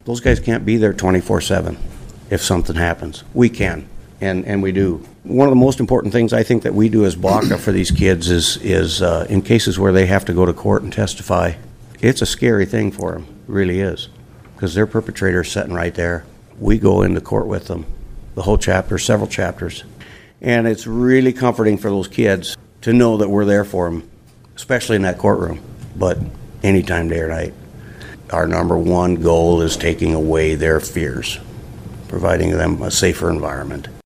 Those guys can't be there 24/7 if something happens. We can, and we do. One of the most important things I think that we do as BACA for these kids is in cases where they have to go to court and testify, it's a scary thing for them, it really is, because their perpetrator's sitting right there. We go into court with them, the whole chapter, several chapters, and it's really comforting for those kids to know that we're there for them, especially in that courtroom, but anytime, day or night. Our number one goal is taking away their fears, providing them a safer environment.